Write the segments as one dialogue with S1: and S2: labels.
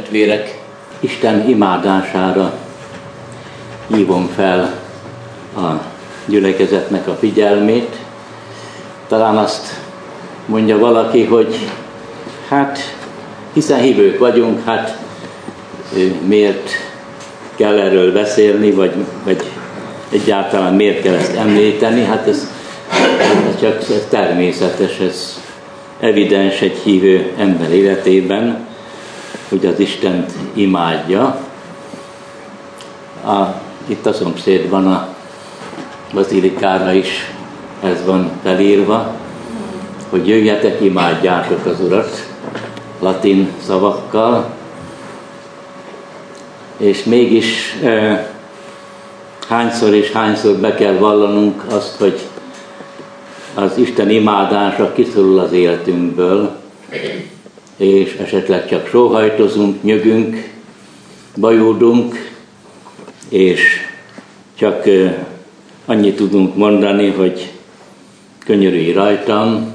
S1: testvérek, Isten imádására hívom fel a gyülekezetnek a figyelmét. Talán azt mondja valaki, hogy hiszen hívők vagyunk, miért kell erről beszélni, vagy egyáltalán miért kell ezt említeni? Ez csak természetes, ez evidens egy hívő ember életében, hogy az Istent imádja. Itt a szomszédban a bazilikára is ez van felírva, hogy jöjjetek, imádjátok az Urat, latin szavakkal, és mégis hányszor be kell vallanunk azt, hogy az Isten imádása kiszorul az életünkből, és esetleg csak sóhajtozunk, nyögünk, bajódunk, és csak annyit tudunk mondani, hogy könyörülj rajtam.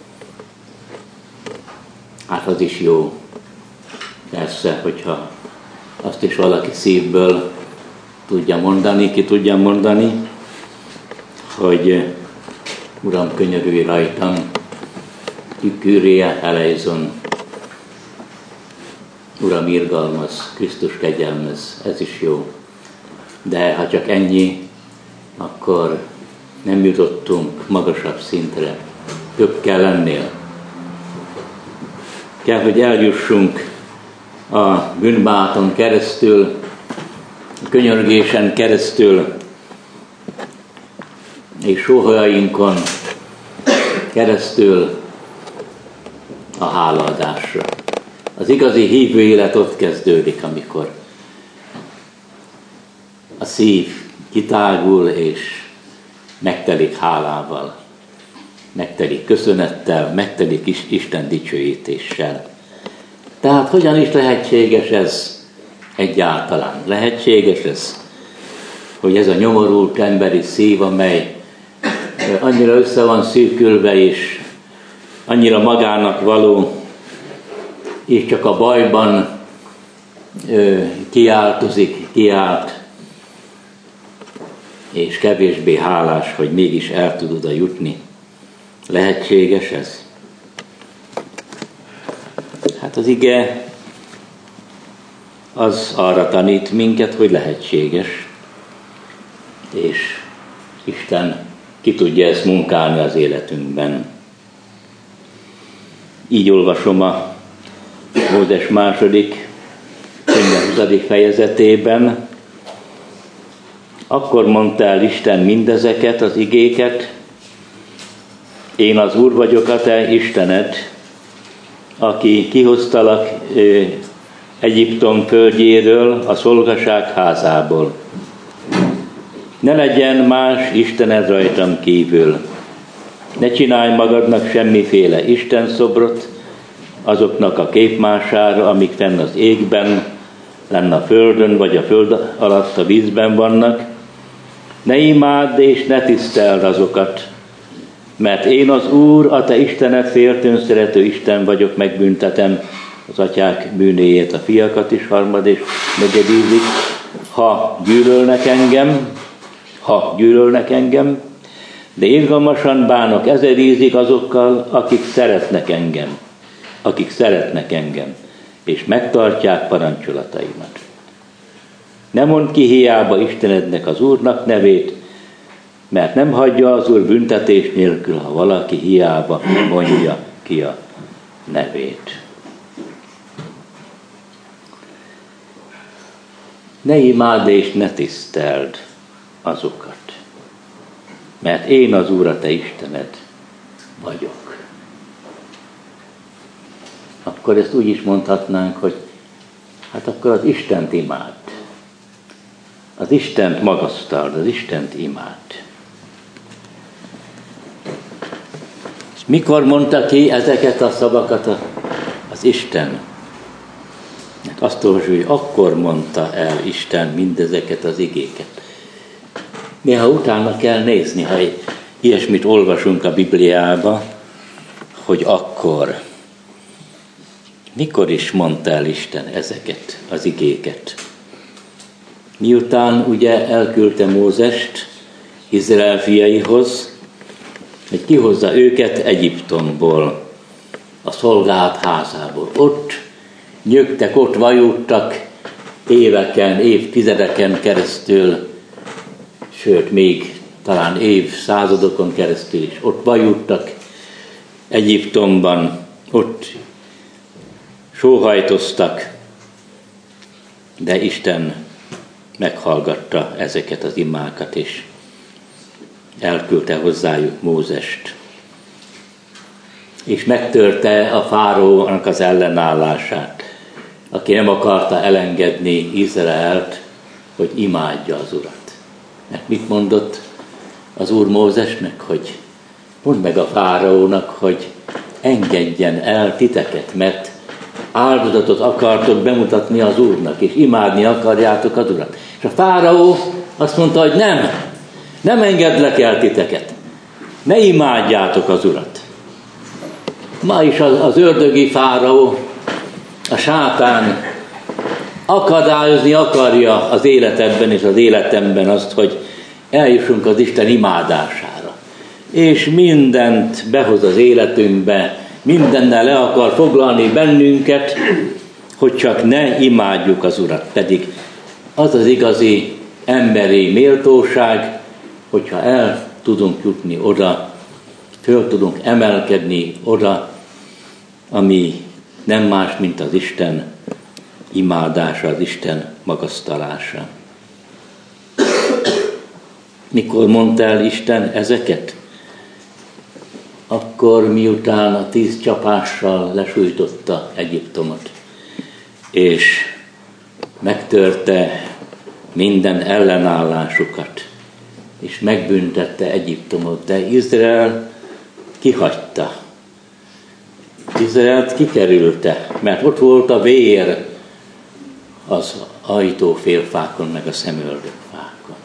S1: Az is jó, persze, hogyha azt is valaki szívből tudja mondani, ki tudja mondani, hogy Uram, könyörülj rajtam, Kyrie eleison, Uram, irgalmaz, Krisztus kegyelmez, ez is jó. De ha csak ennyi, akkor nem jutottunk magasabb szintre. Több kell lennél. Kell, hogy eljussunk a bűnbánaton keresztül, a könyörgésen keresztül, és sóhajainkon keresztül a hálaadásra. Az igazi hívő élet ott kezdődik, amikor a szív kitágul és megtelik hálával, megtelik köszönettel, megtelik Isten dicsőítéssel. Tehát hogyan is lehetséges ez egyáltalán? Lehetséges ez, hogy ez a nyomorult emberi szív, amely annyira össze van szűkülve és annyira magának való, és csak a bajban kiált, és kevésbé hálás, hogy mégis el tud oda jutni. Lehetséges ez? Az ige az arra tanít minket, hogy lehetséges, és Isten ki tudja ezt munkálni az életünkben. Így olvasom a Mózes második könyve 20. fejezetében. Akkor mondta el Isten mindezeket az igéket: én az Úr vagyok, a te Istened, aki kihoztalak Egyiptom földjéről, a szolgaság házából. Ne legyen más istened rajtam kívül. Ne csinálj magadnak semmiféle istenszobrot azoknak a képmására, amik fenn az égben, lenn a földön, vagy a föld alatt a vízben vannak. Ne imádd és ne tiszteld azokat, mert én az Úr, a te Istened, féltőn szerető Isten vagyok, megbüntetem az atyák bűnéjét, a fiakat is harmad és negyedízig, ha gyűlölnek engem, de irgalmasan bánok ezerízig azokkal, akik szeretnek engem, és megtartják parancsolataimat. Ne mondd ki hiába Istenednek, az Úrnak nevét, mert nem hagyja az Úr büntetés nélkül, ha valaki hiába mondja ki a nevét. Ne imádd és ne tiszteld azokat, mert én az Úr, a te Istened vagyok. Akkor ezt úgy is mondhatnánk, hogy akkor az Istent imád. Az Istent magasztald, az Istent imád. Mikor mondta ki ezeket a szavakat az Isten? Azt olvasjuk, hogy akkor mondta el Isten mindezeket az igéket. Néha utána kell nézni, ha ilyesmit olvasunk a Bibliába, hogy akkor. Mikor is mondta el Isten ezeket az igéket? Miután ugye elküldte Mózest Izrael fiaihoz, hogy kihozza őket Egyiptomból, a szolgálat házából. Ott nyögtek, ott vajúdtak éveken, évtizedeken keresztül, sőt még talán évszázadokon keresztül is. Ott vajúdtak Egyiptomban, ott sóhajtoztak, de Isten meghallgatta ezeket az imákat, és elküldte hozzájuk Mózest. És megtörte a fáraónak az ellenállását, aki nem akarta elengedni Izraelt, hogy imádja az Urat. Mert mit mondott az Úr Mózesnek, hogy mondd meg a fáraónak, hogy engedjen el titeket, mert áldozatot akartok bemutatni az Úrnak, és imádni akarjátok az Urat. És a fáraó azt mondta, hogy nem engedlek el titeket, ne imádjátok az Urat. Ma is az ördögi fáraó, a sátán akadályozni akarja az életedben és az életemben azt, hogy eljussunk az Isten imádására. És mindent behoz az életünkbe, mindennel le akar foglalni bennünket, hogy csak ne imádjuk az Urat. Pedig az az igazi emberi méltóság, hogyha el tudunk jutni oda, föl tudunk emelkedni oda, ami nem más, mint az Isten imádása, az Isten magasztalása. Mikor mondta el Isten ezeket? Akkor, miután a 10 csapással lesújtotta Egyiptomot, és megtörte minden ellenállásukat, és megbüntette Egyiptomot, de Izrael kihagyta. Izraelt kikerülte, mert ott volt a vér az ajtófélfákon, meg a szemöldökfákon.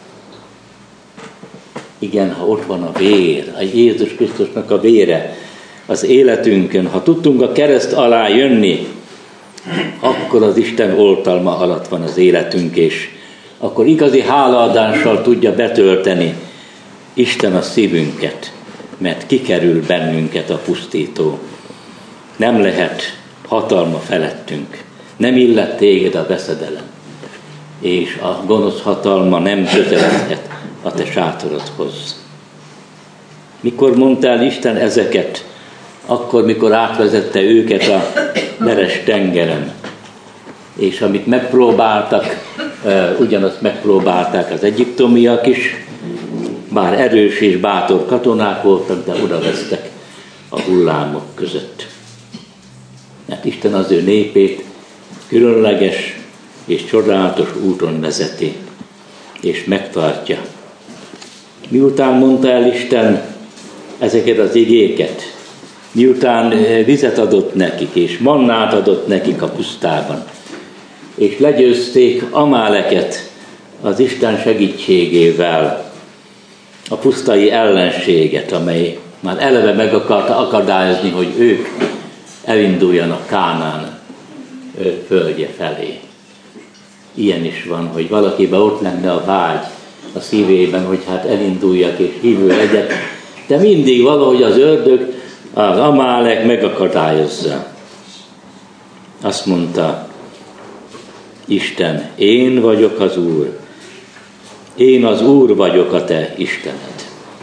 S1: Igen, ha ott van a vér, a Jézus Krisztusnak a vére az életünkön, ha tudtunk a kereszt alá jönni, akkor az Isten oltalma alatt van az életünk, és akkor igazi hálaadással tudja betölteni Isten a szívünket, mert kikerül bennünket a pusztító. Nem lehet hatalma felettünk, nem illet téged a veszedelem, és a gonosz hatalma nem közeledhet a te sátorodhoz. Mikor mondta el Isten ezeket? Akkor, mikor átvezette őket a veres tengeren. És amit megpróbáltak, ugyanazt megpróbálták az egyiptomiak is, bár erős és bátor katonák voltak, de odavesztek a hullámok között. Mert Isten az ő népét különleges és csodálatos úton vezeti, és megtartja. Miután mondta el Isten ezeket az igéket, miután vizet adott nekik, és mannát adott nekik a pusztában, és legyőzték Amáleket az Isten segítségével, a pusztai ellenséget, amely már eleve meg akarta akadályozni, hogy ők elinduljanak Kánán földje felé. Ilyen is van, hogy valakiben ott lenne a vágy a szívében, hogy hát elinduljak és hívő legyek, de mindig valahogy az ördög, az Amálek megakadályozza. Azt mondta Isten, én vagyok az Úr, én az Úr vagyok a te Istened.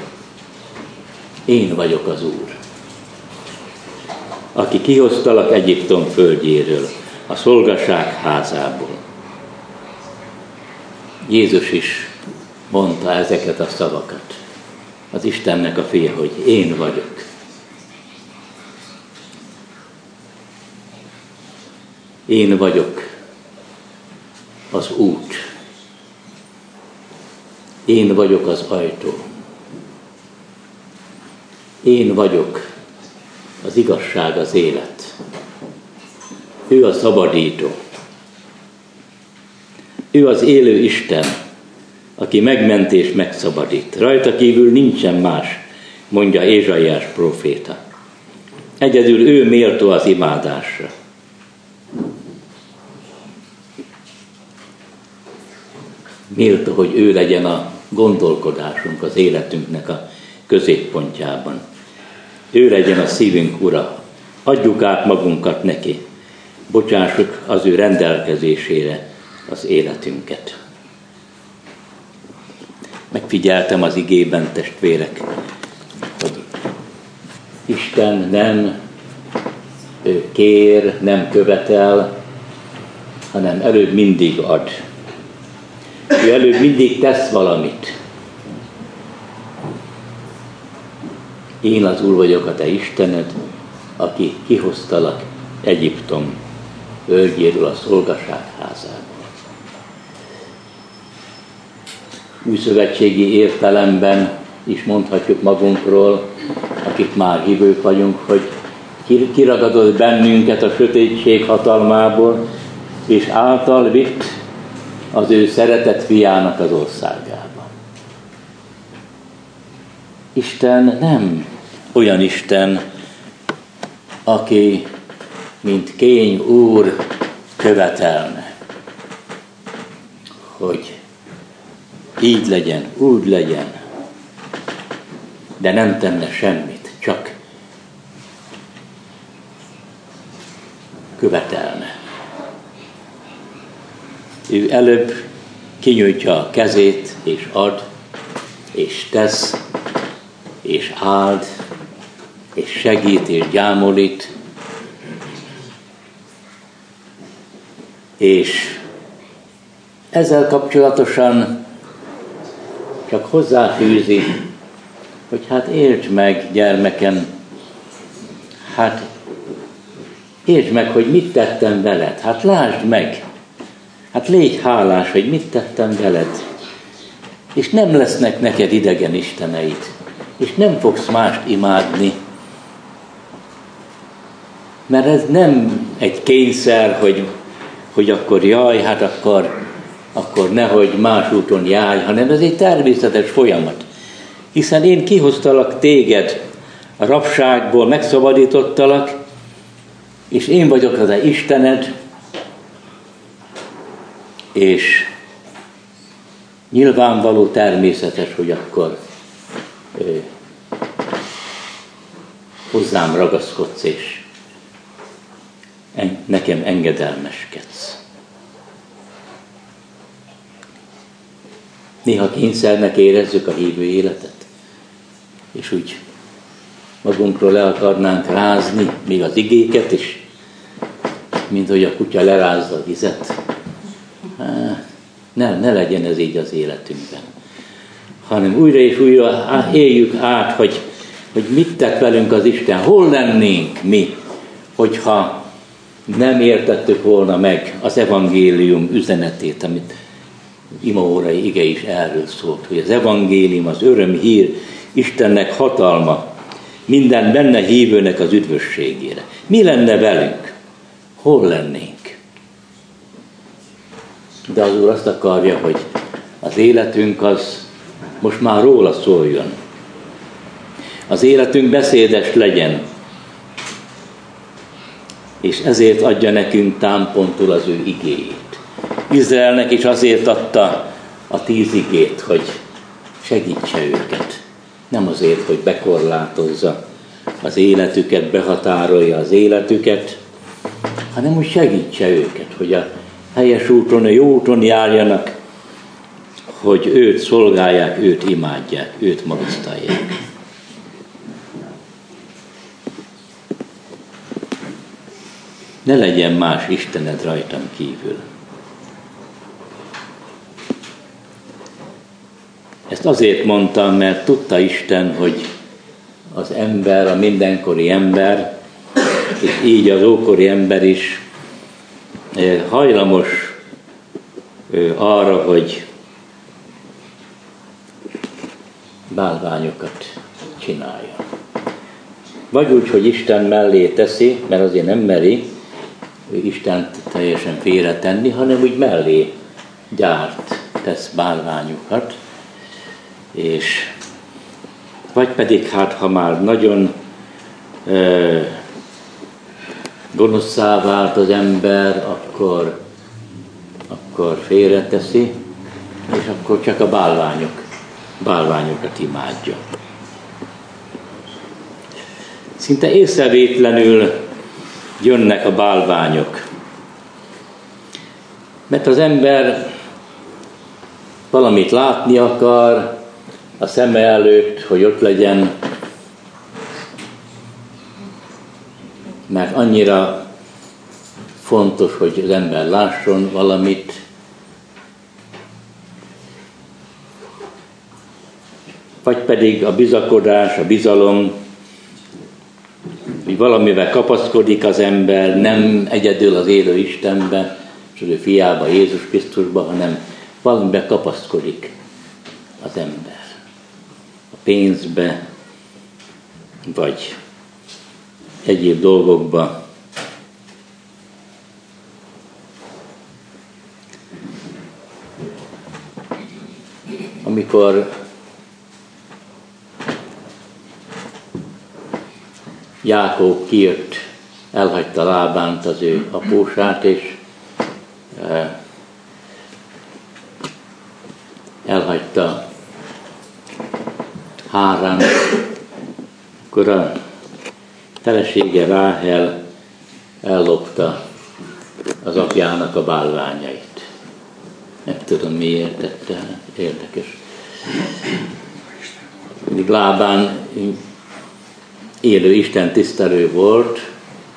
S1: Én vagyok az Úr, aki kihoztalak Egyiptom földjéről, a szolgaság házából. Jézus is mondta ezeket a szavakat, az Istennek a fia, hogy én vagyok. Én vagyok az út. Én vagyok az ajtó. Én vagyok az igazság, az élet. Ő a szabadító. Ő az élő Isten, aki megment és megszabadít. Rajta kívül nincsen más, mondja Ézsaiás próféta. Egyedül ő méltó az imádásra. méltó, hogy ő legyen a gondolkodásunk, az életünknek a középpontjában. Ő legyen a szívünk ura. Adjuk át magunkat neki. Bocsássuk az ő rendelkezésére az életünket. Megfigyeltem az igében, testvérek, hogy Isten nem kér, nem követel, hanem előbb mindig ad. Ő előbb mindig tesz valamit. Én az Úr vagyok, a te Istened, aki kihoztalak Egyiptom völgyéről, a szolgaság házából. Újszövetségi értelemben is mondhatjuk magunkról, akik már hívők vagyunk, hogy kiragadott bennünket a sötétség hatalmából, és által vitt az ő szeretett fiának az országába. Isten nem olyan Isten, aki, mint Kény úr, követelne, hogy így legyen, úgy legyen, de nem tenne semmit, csak követelne. Ő előbb kinyújtja a kezét, és ad, és tesz, és áld, és segít, és gyámolít, és ezzel kapcsolatosan csak hozzáfűzi, hogy hát értsd meg, gyermekem, hát értsd meg, hogy mit tettem veled, hát lásd meg, hát légy hálás, hogy mit tettem veled, és nem lesznek neked idegen isteneid, és nem fogsz mást imádni, mert ez nem egy kényszer, hogy akkor jaj, hát akkor nehogy más úton járj, hanem ez egy természetes folyamat. Hiszen én kihoztalak téged a rabságból, megszabadítottalak, és én vagyok az a Istened, és nyilvánvaló, természetes, hogy akkor hozzám ragaszkodsz, és nekem engedelmeskedsz. Néha kényszernek érezzük a hívő életet, és úgy magunkról le akarnánk rázni még az igéket is, mint hogy a kutya lerázza a vizet. Ne legyen ez így az életünkben, hanem újra és újra éljük át, hogy mit tett velünk az Isten, hol lennénk mi, hogyha nem értettük volna meg az evangélium üzenetét, amit imaórai ige is erről szólt, hogy az evangélium, az örömhír, Istennek hatalma, minden benne hívőnek az üdvösségére. Mi lenne velünk? Hol lennénk? De az Úr azt akarja, hogy az életünk az most már róla szóljon. Az életünk beszédes legyen. És ezért adja nekünk támpontul az ő igéjét. Izraelnek is azért adta a 10 igét, hogy segítse őket. Nem azért, hogy bekorlátozza az életüket, behatárolja az életüket, hanem hogy segítse őket, hogy a helyes úton, a jó úton járjanak, hogy őt szolgálják, őt imádják, őt magasztalják. Ne legyen más Istened rajtam kívül. Ezt azért mondtam, mert tudta Isten, hogy az ember, a mindenkori ember, és így az ókori ember is hajlamos arra, hogy bálványokat csináljon. Vagy úgy, hogy Isten mellé teszi, mert azért nem meri Istent teljesen félretenni, hanem úgy mellé tesz bálványokat, és vagy pedig hát, ha már nagyon gonoszszá vált az ember, akkor félreteszi, és akkor csak a bálványokat imádja. Szinte észrevétlenül jönnek a bálványok. Mert az ember valamit látni akar a szeme előtt, hogy ott legyen, mert annyira fontos, hogy az ember lásson valamit. Vagy pedig a bizakodás, a bizalom, hogy valamivel kapaszkodik az ember, nem egyedül az élő Istenbe, és az ő fiába, Jézus Krisztusba, hanem valamiben kapaszkodik az ember. A pénzbe, vagy egyéb dolgokba. Amikor Jákob kijött, elhagyta Lábánt, az ő apósát, és elhagyta Hárán, akkor a felesége Ráhel ellopta az apjának a bálványait. Nem tudom, miért tette, érdekes. Míg Lábán élő Isten tisztelő volt,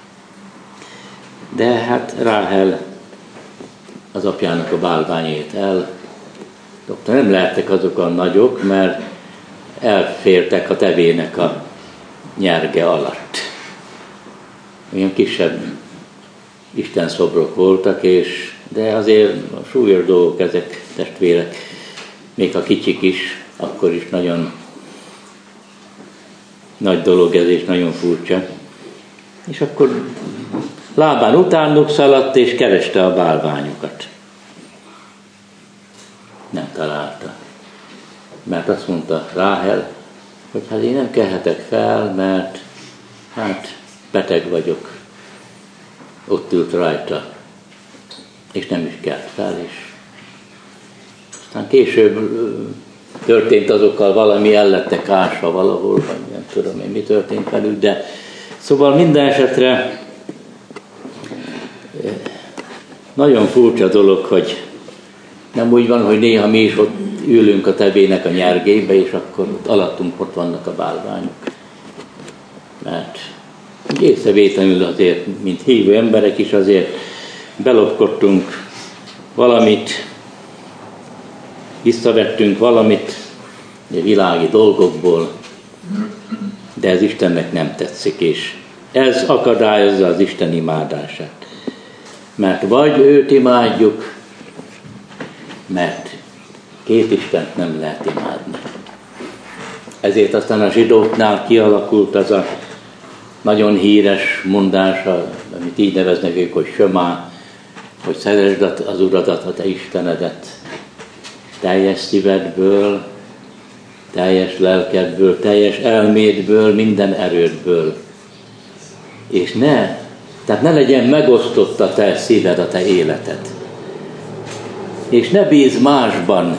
S1: de hát Ráhel az apjának a bálványait eldobta. Nem lehettek azok a nagyok, mert elfértek a tevének a nyerge alatt. Olyan kisebb istenszobrok voltak, de azért a súlyos dolgok ezek, testvérek, még ha kicsik is, akkor is nagyon nagy dolog ez, és nagyon furcsa. És akkor Lábán utánuk szaladt, és kereste a bálványokat. Nem találta. Mert azt mondta Ráhel, hogy hát én nem kelhetek fel, mert hát beteg vagyok. Ott ült rajta, és nem is kelt fel, és aztán később történt azokkal valami, el lettek ásva valahol, vagy nem tudom én, mi történt velük, de szóval minden esetre nagyon furcsa dolog, hogy nem úgy van, hogy néha mi is ott ülünk a tevének a nyergébe, és akkor ott alattunk ott vannak a bálványok. Mert észrevétlenül azért, mint hívő emberek is azért belopkodtunk valamit, visszavettünk valamit a világi dolgokból, de ez Istennek nem tetszik, és ez akadályozza az Isten imádását. Mert vagy őt imádjuk, mert két Istent nem lehet imádni. Ezért aztán a zsidóknál kialakult az a nagyon híres mondás, amit így neveznek ők, hogy sömá, hogy szeresd az Uradat, a te Istenedet teljes szívedből, teljes lelkedből, teljes elmédből, minden erődből. És tehát ne legyen megosztott a te szíved, a te életed. És ne bízz másban,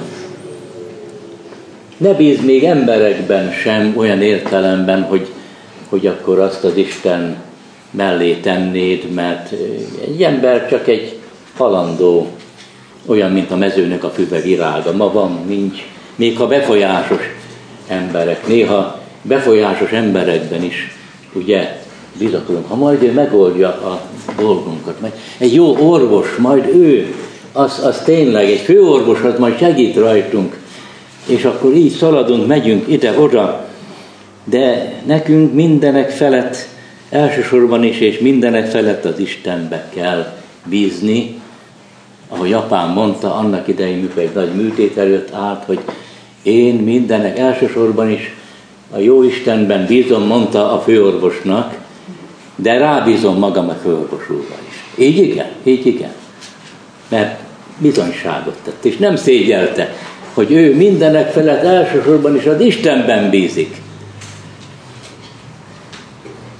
S1: ne bízz még emberekben sem olyan értelemben, hogy akkor azt az Isten mellé tennéd, mert egy ember csak egy halandó, olyan, mint a mezőnek a füve virága. Ma van, nincs. Még ha befolyásos emberek, néha befolyásos emberekben is, ugye, bizakodunk. Ha majd ő megoldja a dolgunkat, majd egy jó orvos, majd ő, az tényleg, egy főorvos, az majd segít rajtunk, és akkor így szaladunk, megyünk ide-oda, de nekünk mindenek felett, elsősorban is, és mindenek felett az Istenbe kell bízni, ahogy apám mondta annak idején, mikor egy nagy műtét előtt állt, hogy én mindenek elsősorban is a jó Istenben bízom, mondta a főorvosnak, de rábízom magam a főorvos úrra is. Így igen. Mert bizonyságot tett, és nem szégyelte, hogy ő mindenek felett elsősorban is az Istenben bízik.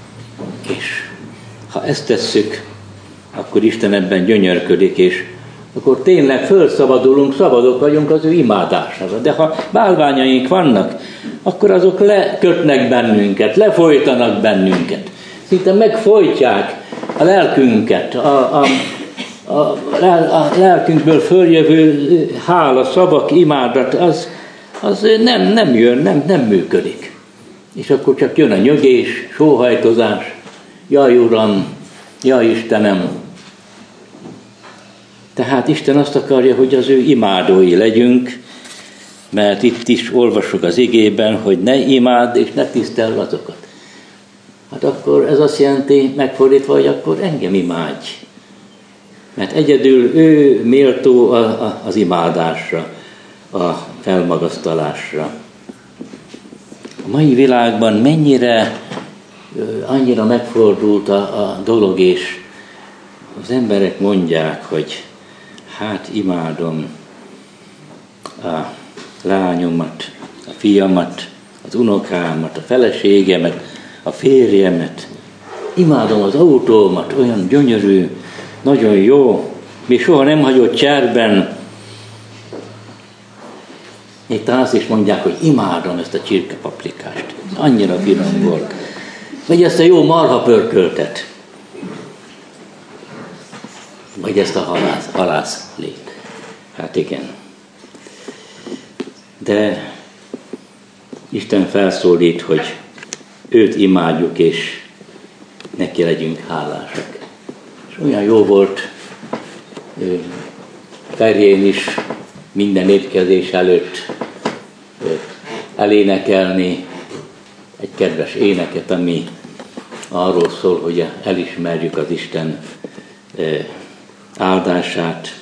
S1: És ha ezt tesszük, akkor Isten ebben gyönyörködik, és akkor tényleg felszabadulunk, szabadok vagyunk az ő imádására. De ha bálványaink vannak, akkor azok lekötnek bennünket, lefolytanak bennünket. Szinte megfojtják a lelkünket, a lelkünkből följövő hála, szavak, imádat, az nem jön, nem működik. És akkor csak jön a nyögés, sóhajtozás, jaj Uram, jaj Istenem. Tehát Isten azt akarja, hogy az ő imádói legyünk, mert itt is olvasok az igében, hogy ne imádd és ne tiszteld azokat. Hát akkor ez azt jelenti, megfordítva, hogy akkor engem imádj. Mert egyedül ő méltó az imádásra, a felmagasztalásra. A mai világban annyira megfordult a dolog, és az emberek mondják, hogy hát imádom a lányomat, a fiamat, az unokámat, a feleségemet, a férjemet. Imádom az autómat, olyan gyönyörű, nagyon jó, még soha nem hagyott cserben. Még talán azt is mondják, hogy imádom ezt a csirkepaprikást. Annyira finom volt. Vagy ezt a jó marhapörköltet. Vagy ezt a halászlét. Hát igen. De Isten felszólít, hogy őt imádjuk, és neki legyünk hálásak. És olyan jó volt terjén is minden étkezés előtt elénekelni egy kedves éneket, ami arról szól, hogy elismerjük az Isten áldását,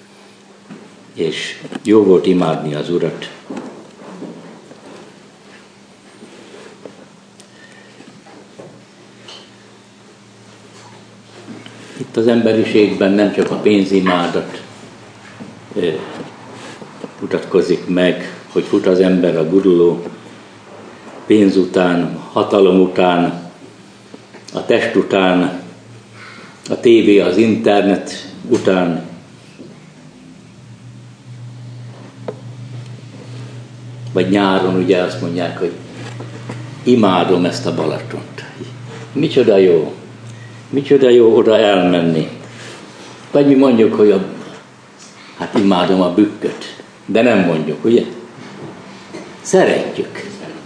S1: és jó volt imádni az Urat. Itt az emberiségben nem csak a pénzimádat mutatkozik meg, hogy fut az ember a guruló pénz után, hatalom után, a test után, a tévé, az internet után. Vagy nyáron ugye azt mondják, hogy imádom ezt a Balatont. Micsoda jó oda elmenni. Vagy mi mondjuk, hogy hát imádom a bükköt. De nem mondjuk, ugye? Szeretjük.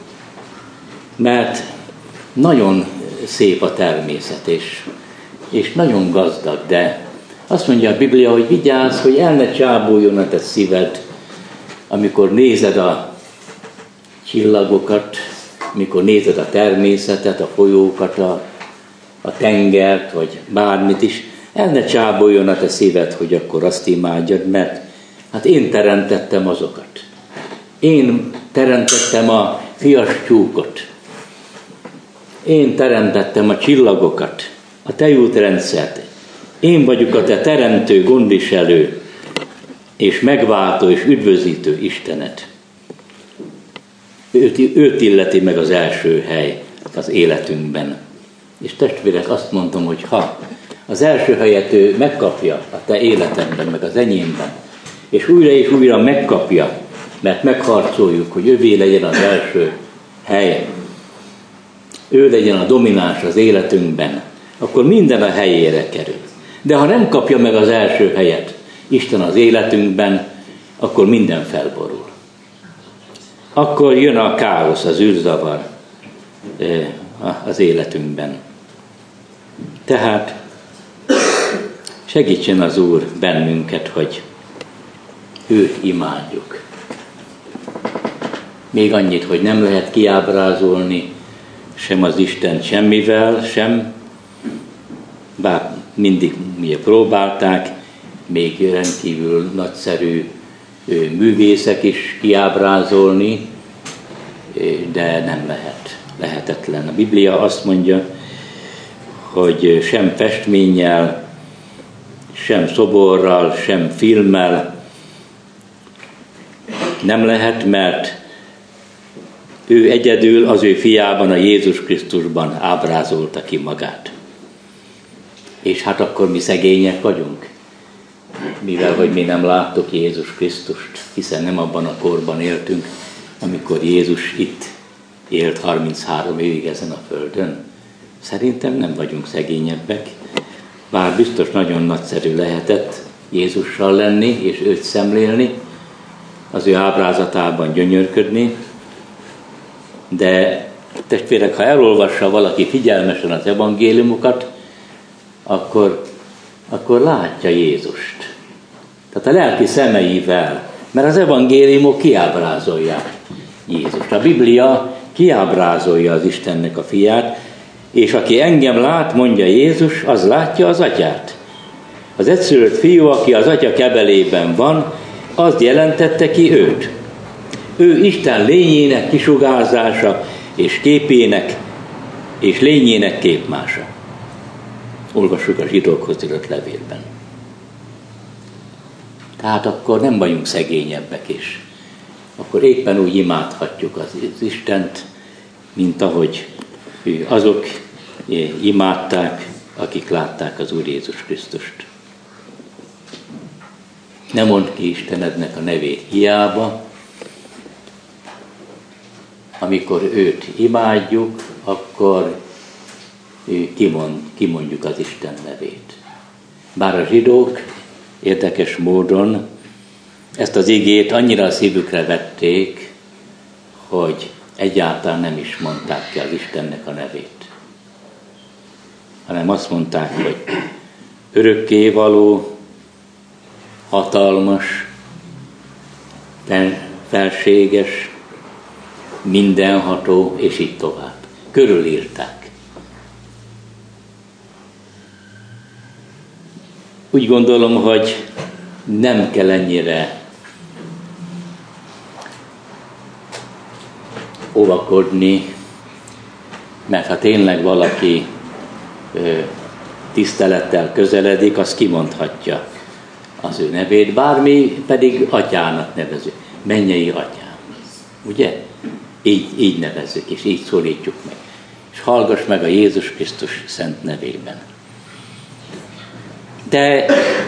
S1: Mert nagyon szép a természet, és nagyon gazdag, de azt mondja a Biblia, hogy vigyázz, hogy el ne csábuljon a te szíved, amikor nézed a csillagokat, amikor nézed a természetet, a folyókat, a tengert, vagy bármit is, el ne csábuljon a te szíved, hogy akkor azt imádjad, mert hát én teremtettem azokat. Én teremtettem a fiastyúkot. Én teremtettem a csillagokat, a tejútrendszert. Én vagyok a te teremtő, gondviselő, és megváltó és üdvözítő Istenet. Őt illeti meg az első hely az életünkben. És testvérek, azt mondom, hogy ha az első helyet ő megkapja a te életedben, meg az enyémben, és újra megkapja, mert megharcoljuk, hogy ővé legyen az első hely, ő legyen a domináns az életünkben, akkor minden a helyére kerül. De ha nem kapja meg az első helyet Isten az életünkben, akkor minden felborul. Akkor jön a káosz, az űrzavar az életünkben. Tehát segítsen az Úr bennünket, hogy őt imádjuk. Még annyit, hogy nem lehet kiábrázolni sem az Istent semmivel, sem, bár mindig próbálták, még rendkívül nagyszerű művészek is kiábrázolni, de nem lehet, lehetetlen. A Biblia azt mondja, hogy sem festménnyel, sem szoborral, sem filmmel nem lehet, mert ő egyedül az ő fiában, a Jézus Krisztusban ábrázolta ki magát. És hát akkor mi szegények vagyunk. mivel hogy mi nem láttuk Jézus Krisztust, hiszen nem abban a korban éltünk, amikor Jézus itt élt 33 évig ezen a földön. Szerintem nem vagyunk szegényebbek, bár biztos nagyon nagyszerű lehetett Jézussal lenni és őt szemlélni, az ő ábrázatában gyönyörködni, de testvérek, ha elolvassa valaki figyelmesen az evangéliumokat, akkor látja Jézust. Tehát a lelki szemeivel, mert az evangéliumok kiábrázolják Jézust. A Biblia kiábrázolja az Istennek a fiát, és aki engem lát, mondja Jézus, az látja az atyát. Az egyszülött fiú, aki az atya kebelében van, azt jelentette ki őt. Ő Isten lényének kisugárzása, és képének, és lényének képmása. Olvassuk a zsidókhoz írott levélben. Tehát akkor nem vagyunk szegényebbek is. Akkor éppen úgy imádhatjuk az Istent, mint ahogy azok imádták, akik látták az Úr Jézus Krisztust. Ne mondd ki Istenednek a nevét hiába. Amikor őt imádjuk, akkor kimondjuk az Isten nevét. Bár a zsidók érdekes módon ezt az igét annyira a szívükre vették, hogy egyáltalán nem is mondták ki az Istennek a nevét. Hanem azt mondták, hogy örökkévaló, hatalmas, felséges, mindenható, és így tovább. Körülírták. Úgy gondolom, hogy nem kell ennyire óvakodni, mert ha tényleg valaki tisztelettel közeledik, az kimondhatja az ő nevét, bármi pedig atyának nevező. Mennyei atyám. Ugye? Így nevezzük, és így szólítjuk meg. És hallgass meg a Jézus Krisztus szent nevében. De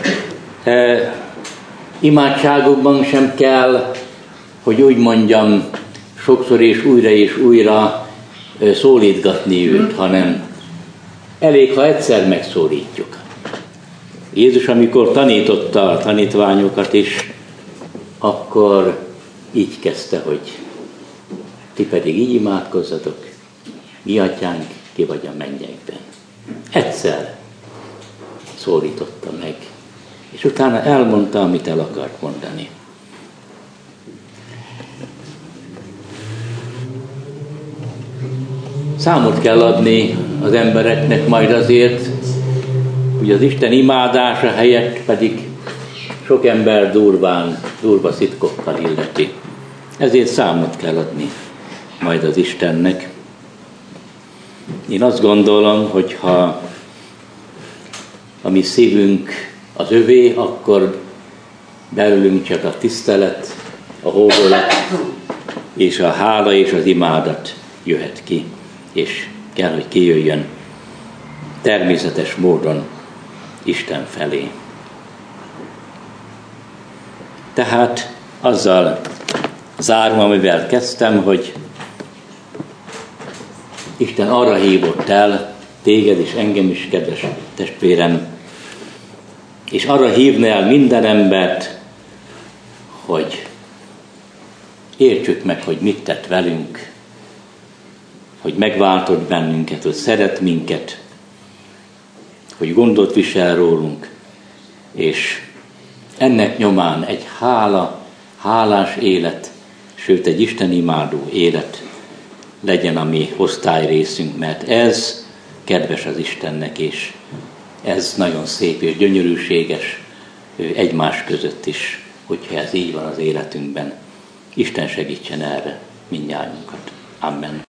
S1: imádságokban sem kell, hogy úgy mondjam, sokszor és újra szólítgatni őt, hanem elég, ha egyszer megszólítjuk. Jézus, amikor tanította a tanítványokat is, akkor így kezdte, hogy ti pedig így imádkozzatok, mi atyánk, ki vagy a mennyekben. Egyszer szólította meg, és utána elmondta, amit el akart mondani. Számot kell adni az embereknek majd azért, hogy az Isten imádása helyett pedig sok ember durva szitkokkal illeti. Ezért számot kell adni majd az Istennek. Én azt gondolom, hogy ha a mi szívünk az övé, akkor belőlünk csak a tisztelet, a hódolat és a hála és az imádat jöhet ki, és kell, hogy kijöjjön természetes módon Isten felé. Tehát azzal zárom, amivel kezdtem, hogy Isten arra hívott el téged és engem is, kedves testvérem, és arra hívna el minden embert, hogy értsük meg, hogy mit tett velünk, hogy megváltott bennünket, hogy szeret minket, hogy gondot visel rólunk, és ennek nyomán egy hálás élet, sőt egy istenimádó élet legyen a mi osztályrészünk, mert ez kedves az Istennek, és ez nagyon szép és gyönyörűséges egymás között is, hogyha ez így van az életünkben. Isten segítsen erre mindnyájunkat. Amen.